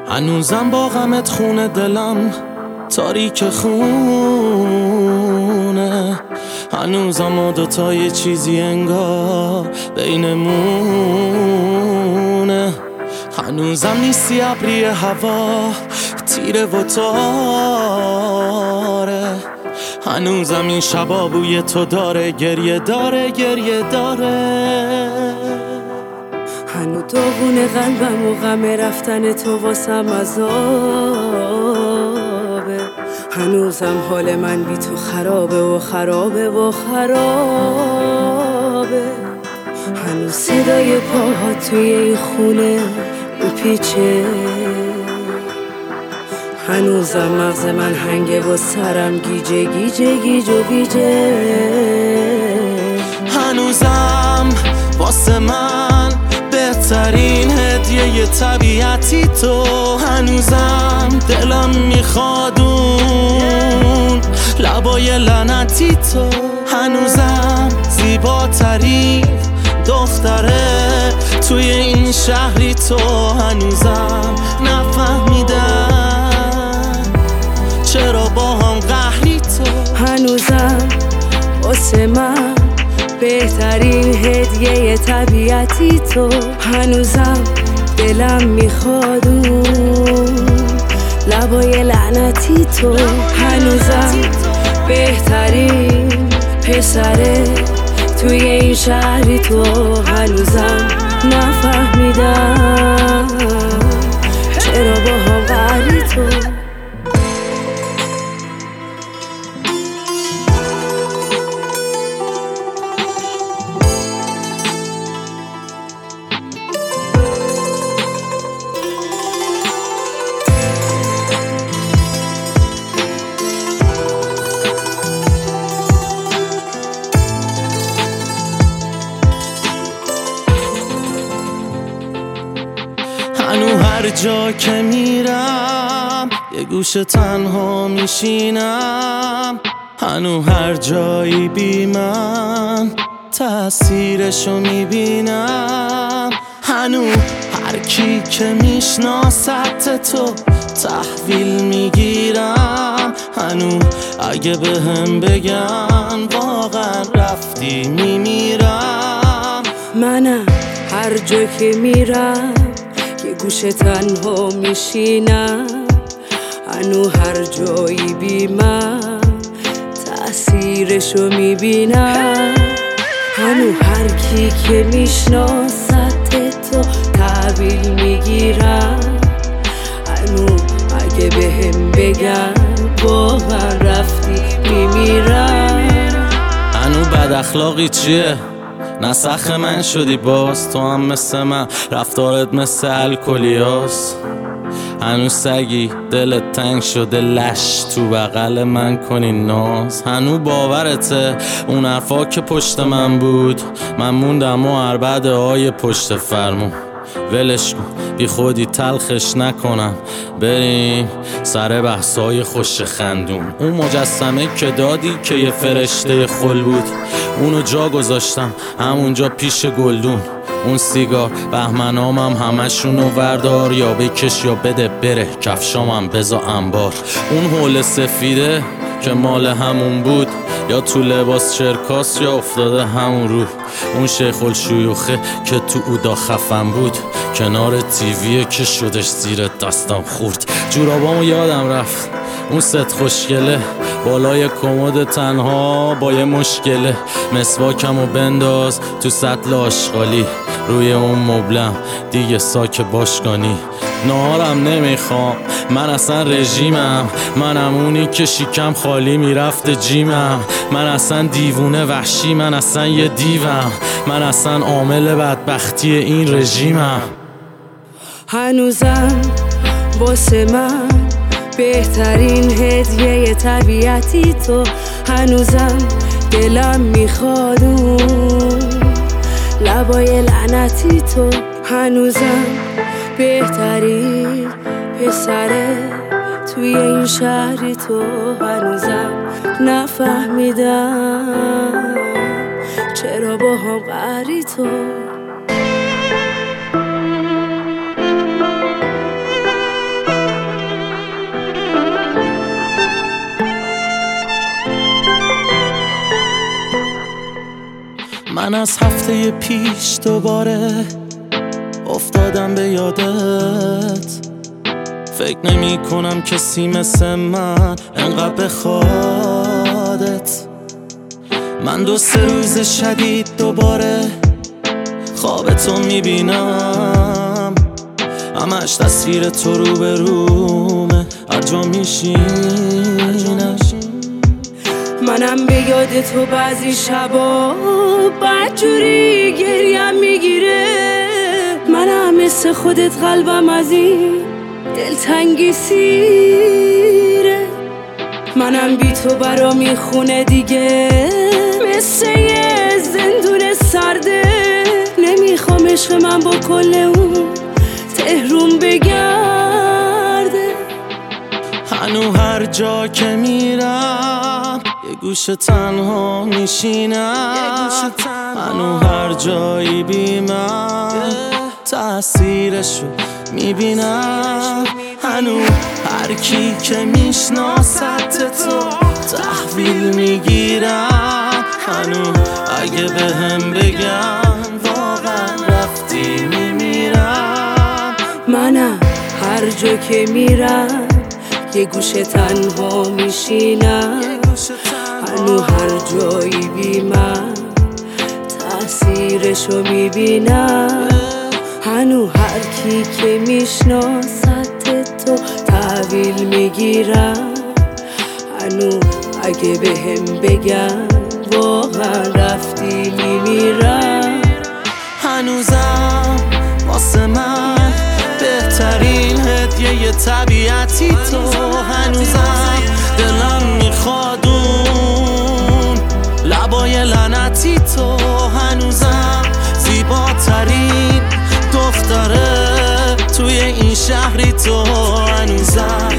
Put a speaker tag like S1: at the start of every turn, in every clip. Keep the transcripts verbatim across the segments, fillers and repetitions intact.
S1: هنوزم با غمت خونه دلم تاریک خونه، هنوزم ما دوتا یه چیزی انگار بینمونه. هنوزم نیستی ابری هوا تیره و تاره، هنوزم این شبا بوی تو داره، گریه داره گریه داره.
S2: هنو داغون قلبم و غم رفتن تو واسم عذابه، هنوزم حال من بی تو خرابه و خرابه و خرابه. هنوز صدای پاها توی این خونه میپیچه، هنوزم مغز من هنگه و سرم گیجه گیجه گیج و گیجه.
S1: هنوزم واسه من بهترین هدیه طبیعتی تو، هنوزم دلم میخواد اون لبای لعنتی تو، هنوزم زیباترین دختره توی این شهری تو، هنوزم نفهمیدم چرا با هم قهری تو.
S2: هنوزم واسه من بهترین هدیه طبیعتی تو، هنوزم دلم میخواد اون لبای لعنتی تو، هنوزم بهترین پسره توی این شهری تو، هنوزم نفهمیدم چرا با هم قهری تو.
S1: هنو هر جا که میرم یه گوشه تنها میشینم، هنو هر جایی بی من تأثیرشو میبینم، هنو هر کی که میشناست تو تحویل میگیرم، هنو اگه به هم بگن واقعا رفتی میمیرم.
S2: منم هر جا که میرم یه گوشه تنها میشینم، هنو هر جایی بی من تأثیرشو میبینم، هنو هر کی که میشناست تو تحویل میگیرم، هنو اگه به هم بگن با من رفتی میمیرم.
S1: هنو بد اخلاقی چیه؟ نسخ من شدی باز، تو هم مثل من رفتارت مثل الکلیاست، هنو سگی دلت تنگ شده لش تو بغل من کنی ناز، هنو باورته اون حرفا که پشت من بود من موندم و عربده های پشت فرمون، ولش کن بی خودی تلخش نکنم، بریم سر بحثای خوش خندون. اون مجسمه که دادی که یه فرشته خل بود، اونو جا گذاشتم همونجا پیش گلدون، اون سیگار بهمنامم همشونو وردار، یا بکش یا بده بره کفشامم بزا انبار، اون حول سفیده که مال همون بود یا تو لباس چرکاس یا افتاده همون رو، اون شیخ الشیوخه که تو اودا خفن بود کنار تیویه که شدش زیر دستم خورد، جورابامو یادم رفت اون ست خوشگله بالای کمد تنها با یه مشکله، مسواکمو بنداز تو سطل آشغالی روی اون مبلم دیگه ساک باشگانی، نهارم نمیخوام من اصلا رژیمم، منم اونی که شیکم خالی میرفته جیمم، من اصلا دیوونه وحشی، من اصلا یه دیوم، من اصلا عامل بدبختی این رژیمم.
S2: هنوزم واسه من بهترین هدیه طبیعتی تو، هنوزم دلم میخواد اون لبای لعنتی تو، هنوزم بهترین پسره توی این شهری تو، هنوزم نفهمیدم چرا با هم قهری تو.
S1: من از هفته پیش دوباره افتادم به یادت، فکر نمی کنم کسی مثل من انقدر بخوادت. من دو سه روز شدید دوباره خواب تو میبینم، همش تصویر تو رو به رومه، هر جا میشینم.
S2: منم به یاد تو بعضی شبا بدجوری گریم میگیره، منم مثل خودت قلبم از این دلتنگی سیره. منم بی تو برا میخونه دیگه مثل یه زندون سرده، نمیخوام عشق من با کل اون تهرون بگرده.
S1: هنو هر جا که میرم یه گوشه تنها میشینم، هنو هر جایی بی من تأثیرشو میبینم. هنو هر کی که میشناست تو تحویل میگیرم، هنو اگه به هم بگم واقعا رفتی میمیرم.
S2: منم هر جا که میرم یه گوشه تنها میشینم، هنو هر جایی بی من تأثیرشو میبینم. هنو هر کی که میشناست تو تحویل میگیرم، هنو اگه به هم بگم واقعا رفتی میمیرم.
S1: هنوزم واسه من بهترین هدیه طبیعتی تو، هنوزم دلم میخواد اون لبای لعنتی تو، هنوزم زیباترین دختره توی این شهری تو، هنوزم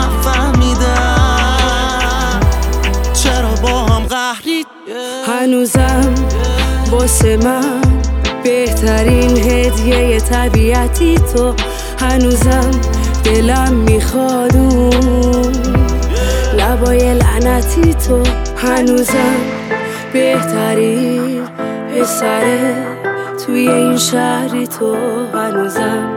S1: نفهمیدم چرا با هم قهری.
S2: هنوزم واسه من بهترین هدیه طبیعتی تو، هنوزم دلم میخواد اون لبای لعنتی تو، هنوزم بهترین پسره توی این شهری تو، هنوزم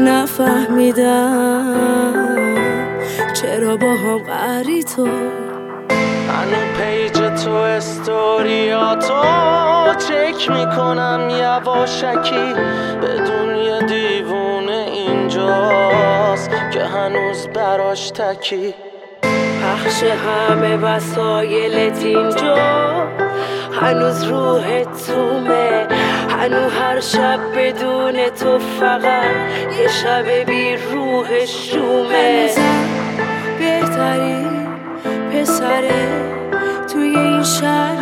S2: نفهمیدم چرا با هم قهری تو.
S1: هنو پیج تو استوریاتو چک میکنم یواشکی، بدون یه دیوونه اینجاست که هنوز براش تکی.
S2: پخش همه وسایلت اینجا، هنوز روحت تومه، هنو هر شب بدون تو فقط یه شب بی روح شومه. هنوزم بهترین پسره توی این شهر